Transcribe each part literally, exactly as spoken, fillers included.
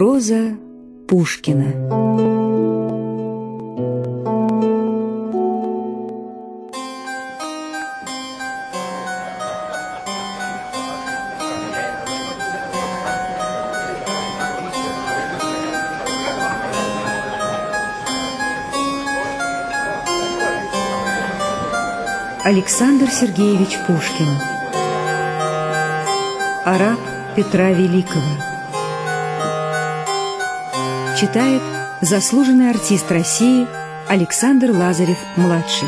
Проза Пушкина. Александр Сергеевич Пушкин. Араб Петра Великого. Читает заслуженный артист России Александр Лазарев-младший.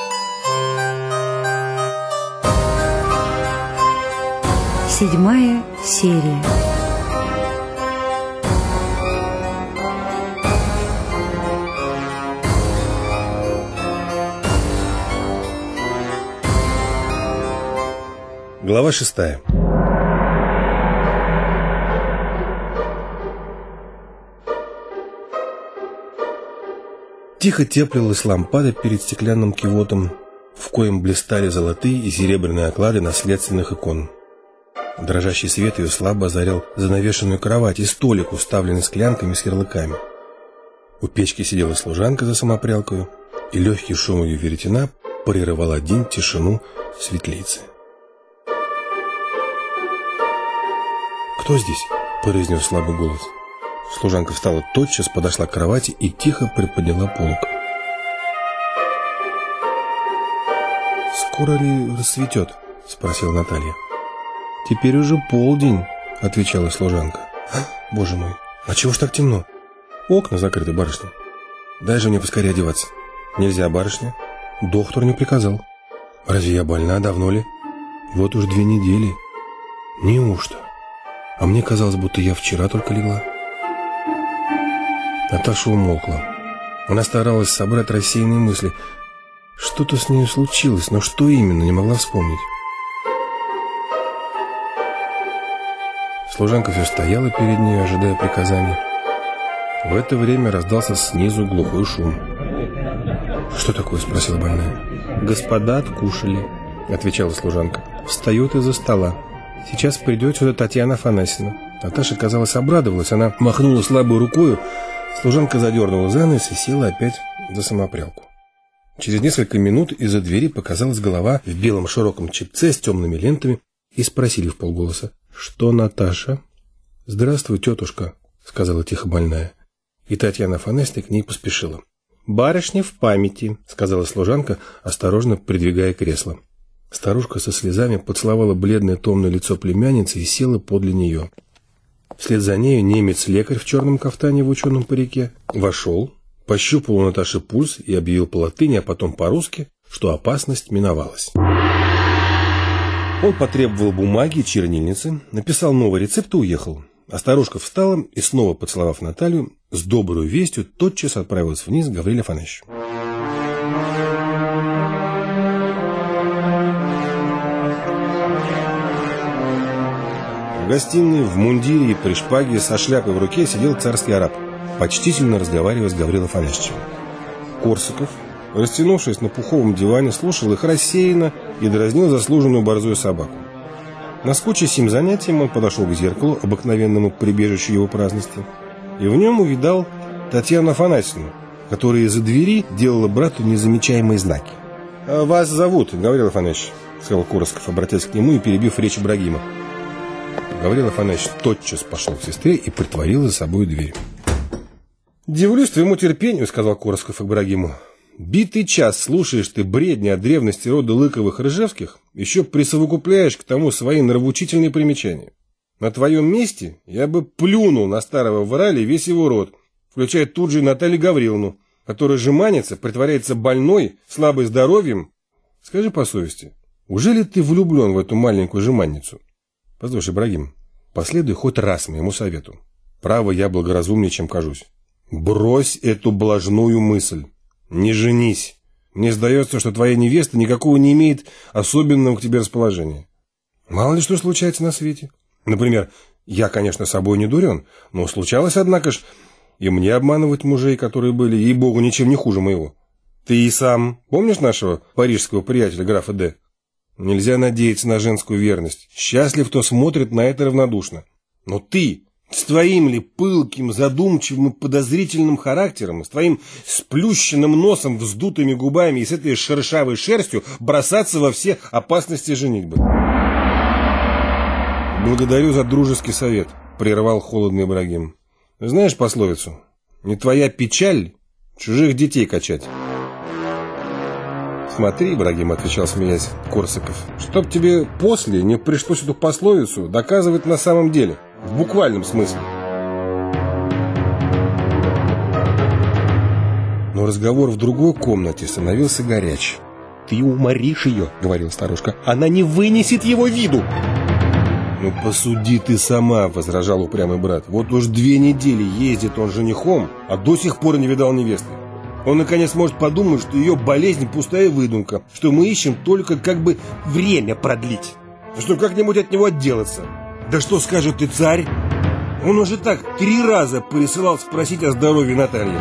Седьмая серия. Глава шестая. Тихо теплилась лампада перед стеклянным кивотом, в коем блистали золотые и серебряные оклады наследственных икон. Дрожащий свет ее слабо озарял занавешенную кровать и столик, уставленный склянками с ярлыками. У печки сидела служанка за самопрялкою, и легкий шум ее веретена прерывал один тишину светлицы. «Кто здесь?» – произнес слабый голос. Служанка встала тотчас, подошла к кровати и тихо приподняла полог. «Скоро ли рассветет?» – спросила Наталья. «Теперь уже полдень», – отвечала служанка. «А, боже мой, а чего ж так темно? Окна закрыты, барышня. Дай же мне поскорее одеваться». «Нельзя, барышня. Доктор не приказал». «Разве я больна? Давно ли?» «Вот уж две недели». «Неужто? А мне казалось, будто я вчера только легла». Наташа умолкла. Она старалась собрать рассеянные мысли. Что-то с ней случилось, но что именно, не могла вспомнить. Служанка все стояла перед ней, ожидая приказания. В это время раздался снизу глухой шум. «Что такое?» – спросила больная. «Господа откушали», – отвечала служанка. «Встает из-за стола. Сейчас придет сюда Татьяна Афанасьевна». Наташа, казалось, обрадовалась. Она махнула слабой рукою. Служанка задернула занавес и села опять за самопрялку. Через несколько минут из-за двери показалась голова в белом широком чепце с темными лентами и спросили вполголоса: «Что, Наташа?» «Здравствуй, тетушка», — сказала тихо больная. И Татьяна Афанасьевна к ней поспешила. «Барышня в памяти», — сказала служанка, осторожно придвигая кресло. Старушка со слезами поцеловала бледное томное лицо племянницы и села подле нее. Вслед за нею немец-лекарь в черном кафтане в ученом парике вошел, пощупал у Наташи пульс и объявил по латыни, а потом по-русски, что опасность миновалась. Он потребовал бумаги и чернильницы, написал новый рецепт и уехал. А старушка встала и, снова поцеловав Наталью, с доброй вестью тотчас отправилась вниз к Гавриле Афанасьевичу. В гостиной в мундире и при шпаге со шляпой в руке сидел царский араб, почтительно разговаривая с Гаврилой Афанасьевичем. Корсаков, растянувшись на пуховом диване, слушал их рассеянно и дразнил заслуженную борзую собаку. Наскучив сим занятием, он подошел к зеркалу, обыкновенному прибежищу его праздности, и в нем увидал Татьяну Афанасьевну, которая из-за двери делала брату незамечаемые знаки. «Вас зовут, Гаврил Афанасьевич», — сказал Корсаков, обратясь к нему и перебив речь Ибрагима. Гаврил Афанасьевич тотчас пошел к сестре и притворил за собой дверь. «Дивлюсь твоему терпению», — сказал Корсаков Ибрагиму. «Битый час слушаешь ты бредни о древности рода Лыковых-Рыжевских, еще присовокупляешь к тому свои нравоучительные примечания. На твоем месте я бы плюнул на старого врали весь его род, включая тут же и Наталью Гавриловну, которая жеманится, притворяется больной, слабой здоровьем. Скажи по совести, ужели ты влюблен в эту маленькую жеманницу? Послушай, Ибрагим, последуй хоть раз моему совету. Право, я благоразумнее, чем кажусь. Брось эту блажную мысль. Не женись. Мне сдается, что твоя невеста никакого не имеет особенного к тебе расположения. Мало ли что случается на свете. Например, я, конечно, собой не дурен, но случалось, однако ж, и мне обманывать мужей, которые были, ей-богу, ничем не хуже моего. Ты и сам помнишь нашего парижского приятеля, графа Д? Нельзя надеяться на женскую верность. Счастлив, кто смотрит на это равнодушно. Но ты, С твоим ли пылким, задумчивым и подозрительным характером, с твоим сплющенным носом, вздутыми губами и с этой шершавой шерстью бросаться во все опасности женитьбы? Благодарю за дружеский совет, прервал холодный Ибрагим. Знаешь пословицу? Не твоя печаль чужих детей качать. Смотри, Ибрагим, отвечал, смеясь, Корсаков, чтоб тебе после не пришлось эту пословицу доказывать на самом деле, в буквальном смысле. Но разговор в другой комнате становился горяч. Ты уморишь ее, говорила старушка, она не вынесет его виду. Ну посуди ты сама, возражал упрямый брат. Вот уж две недели ездит он женихом, а до сих пор не видал невесты. Он, наконец, может подумать, что ее болезнь пустая выдумка, что мы ищем только как бы время продлить, что как-нибудь от него отделаться. Да что скажет и царь? Он уже так три раза присылал спросить о здоровье Натальи.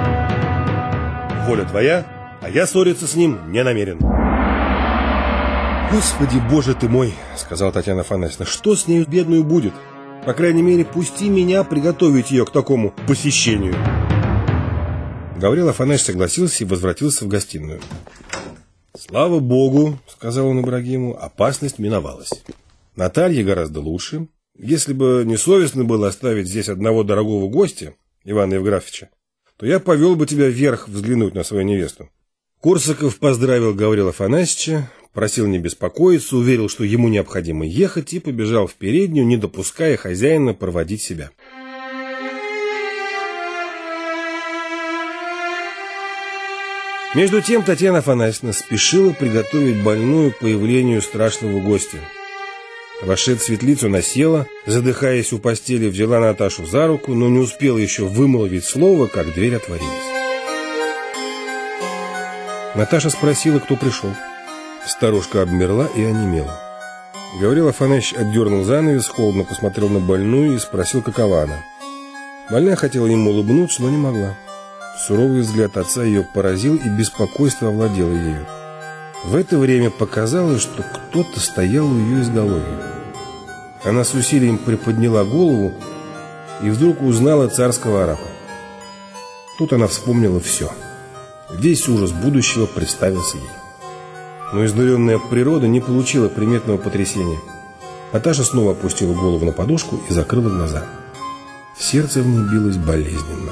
Воля твоя, а я ссориться с ним не намерен. Господи, боже ты мой, сказала Татьяна Афанасьевна, что с нею бедную будет? По крайней мере, пусти меня приготовить ее к такому посещению. Гаврил Афанасьевич согласился и возвратился в гостиную. «Слава Богу, — сказал он Ибрагиму, — опасность миновалась. Наталья гораздо лучше. Если бы не совестно было оставить здесь одного дорогого гостя, Ивана Евграфовича, то я повел бы тебя вверх взглянуть на свою невесту». Корсаков поздравил Гаврила Афанасьевича, просил не беспокоиться, уверил, что ему необходимо ехать, и побежал в переднюю, не допуская хозяина проводить себя. Между тем Татьяна Афанасьевна спешила приготовить больную к появлению страшного гостя. Вошед в светлицу, она села, задыхаясь у постели, взяла Наташу за руку, но не успела еще вымолвить слово, как дверь отворилась. Наташа спросила, кто пришел. Старушка обмерла и онемела. Гаврил Афанасьевич отдернул занавес, холодно посмотрел на больную и спросил, какова она. Больная хотела ему улыбнуться, но не могла. Суровый взгляд отца ее поразил, и беспокойство овладело ею. В это время показалось, что кто-то стоял у ее изголовья. Она с усилием приподняла голову и вдруг узнала царского арапа. Тут она вспомнила все. Весь ужас будущего представился ей. Но изнуренная природа не получила приметного потрясения. Наташа снова опустила голову на подушку и закрыла глаза. Сердце в ней билось болезненно.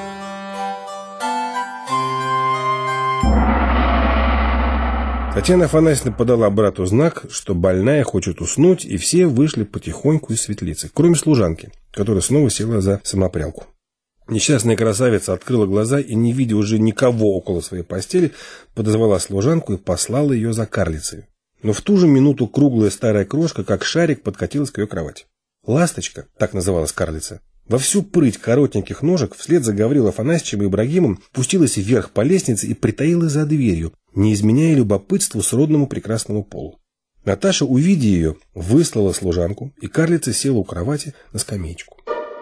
Татьяна Афанасьевна подала брату знак, что больная хочет уснуть, и все вышли потихоньку из светлицы, кроме служанки, которая снова села за самопрялку. Несчастная красавица открыла глаза и, не видя уже никого около своей постели, подозвала служанку и послала ее за карлицей. Но в ту же минуту круглая старая крошка, как шарик, подкатилась к ее кровати. Ласточка, так называлась карлица, во всю прыть коротеньких ножек вслед за Гаврилом Афанасьевичем и Ибрагимом пустилась вверх по лестнице и притаилась за дверью, не изменяя любопытству сродному прекрасному полу. Наташа, увидя ее, выслала служанку, и карлица села у кровати на скамеечку.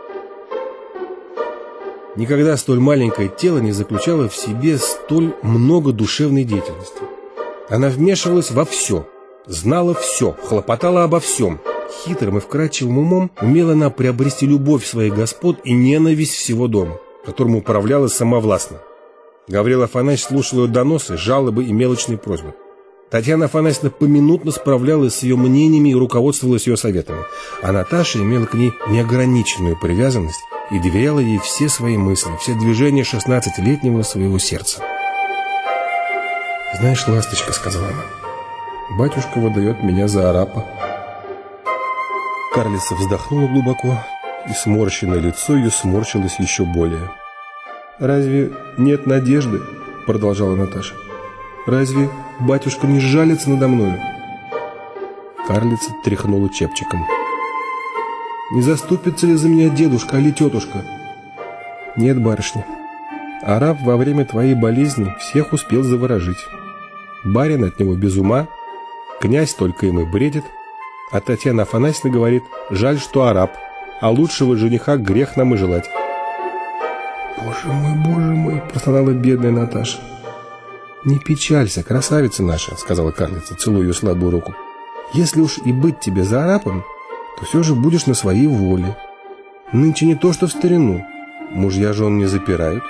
Никогда столь маленькое тело не заключало в себе столь много душевной деятельности. Она вмешивалась во все, знала все, хлопотала обо всем. Хитрым и вкрадчивым умом умела она приобрести любовь своих господ и ненависть всего дома, которым управляла самовластно. Гаврил Афанасьевич слушал ее доносы, жалобы и мелочные просьбы. Татьяна Афанасьевна поминутно справлялась с ее мнениями и руководствовалась ее советами, а Наташа имела к ней неограниченную привязанность и доверяла ей все свои мысли, все движения шестнадцатилетнего своего сердца. «Знаешь, ласточка, — сказала она, — батюшка выдает меня за арапа». Карлица вздохнула глубоко, и сморщенное лицо ее сморщилось еще более. «Разве нет надежды? — продолжала Наташа. — Разве батюшка не жалится надо мною?» Карлица тряхнула чепчиком. «Не заступится ли за меня дедушка или тетушка?» «Нет, барышня. Араб во время твоей болезни всех успел заворожить. Барин от него без ума, князь только им и бредит, а Татьяна Афанасьевна говорит: жаль, что араб, а лучшего жениха грех нам и желать». «Боже мой, боже мой!» — простонала бедная Наташа. «Не печалься, красавица наша!» — сказала карлица, целуя ее слабую руку. «Если уж и быть тебе за арапом, то все же будешь на своей воле. Нынче не то, что в старину. Мужья жен не запирают.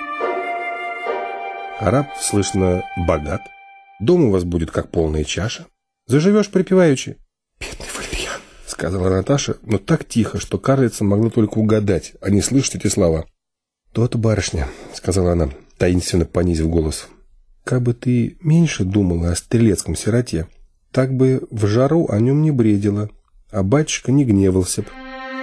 Араб, слышно, богат. Дом у вас будет как полная чаша. Заживешь припеваючи. Бедный валерьян, сказала Наташа, но так тихо, что карлица могла только угадать, а не слышать эти слова. То-то, барышня, сказала она, таинственно понизив голос. Как бы ты меньше думала о стрелецком сироте, так бы в жару о нем не бредила, а батюшка не гневался б.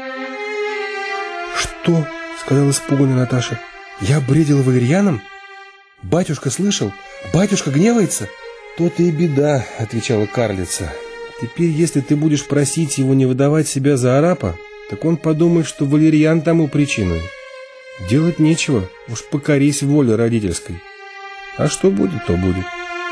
Что? Сказала испуганная Наташа. Я бредила валерьяном? Батюшка слышал? Батюшка гневается? То-то и беда, отвечала карлица. Теперь, если ты будешь просить его не выдавать себя за арапа, так он подумает, что валерьян тому причиной. Делать нечего, уж покорись воле родительской. А что будет, то будет.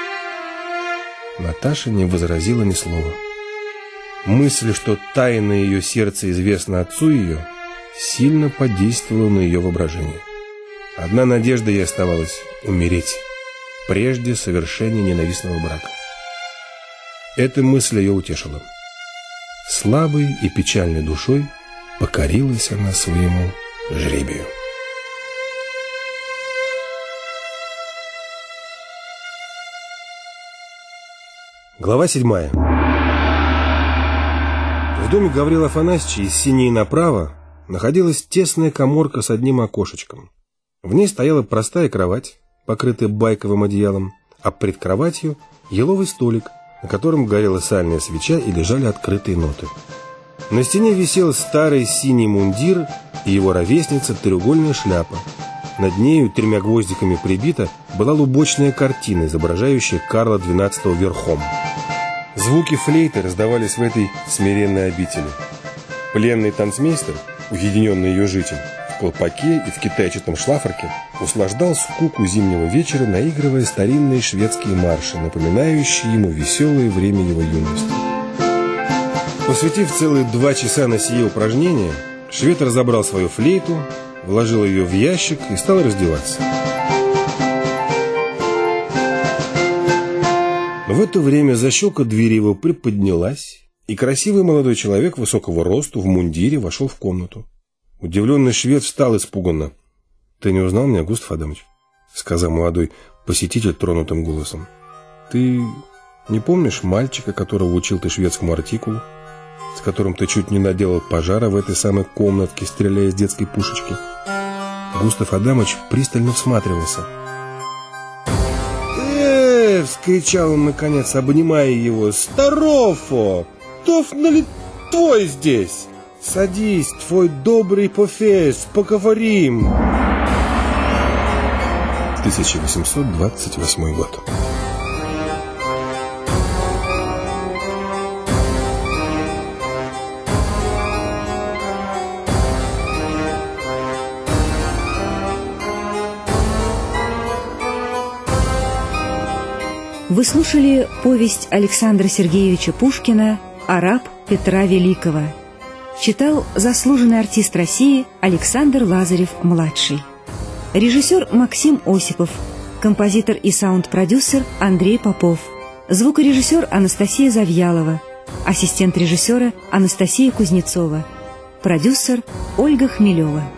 Наташа не возразила ни слова. Мысль, что тайна ее сердца известна отцу ее, сильно подействовала на ее воображение. Одна надежда ей оставалась — умереть, прежде совершения ненавистного брака. Эта мысль ее утешила. Слабой и печальной душой покорилась она своему жребию. Глава седьмая. В доме Гаврила Афанасьевича из синей направо находилась тесная каморка с одним окошечком. В ней стояла простая кровать, покрытая байковым одеялом, а пред кроватью еловый столик, на котором горела сальная свеча и лежали открытые ноты. На стене висел старый синий мундир и его ровесница треугольная шляпа. Над нею тремя гвоздиками прибита была лубочная картина, изображающая Карла двенадцатого верхом. Звуки флейты раздавались в этой смиренной обители. Пленный танцмейстер, уединенный ее житель, в колпаке и в китайчатом шлафорке услаждал скуку зимнего вечера, наигрывая старинные шведские марши, напоминающие ему веселое время его юности. Посвятив целые два часа на сие упражнение, швед разобрал свою флейту, вложил ее в ящик и стал раздеваться. Но в это время защелка двери его приподнялась, и красивый молодой человек высокого росту в мундире вошел в комнату. Удивленный швед встал испуганно. — Ты не узнал меня, Густав Адамович? — сказал молодой посетитель тронутым голосом. — Ты не помнишь мальчика, которого учил ты шведскому артикулу, с которым ты чуть не наделал пожара в этой самой комнатке, стреляя из детской пушечки? Густав Адамович пристально всматривался. «Э-э-э!» — вскричал он наконец, обнимая его. «Старофо! Тофно ли твой здесь? Садись, твой добрый пофес, поговорим!» тысяча восемьсот двадцать восьмой год. Вы слушали повесть Александра Сергеевича Пушкина «Араб Петра Великого». Читал заслуженный артист России Александр Лазарев-младший. Режиссер Максим Осипов. Композитор и саунд-продюсер Андрей Попов. Звукорежиссер Анастасия Завьялова. Ассистент режиссера Анастасия Кузнецова. Продюсер Ольга Хмелева.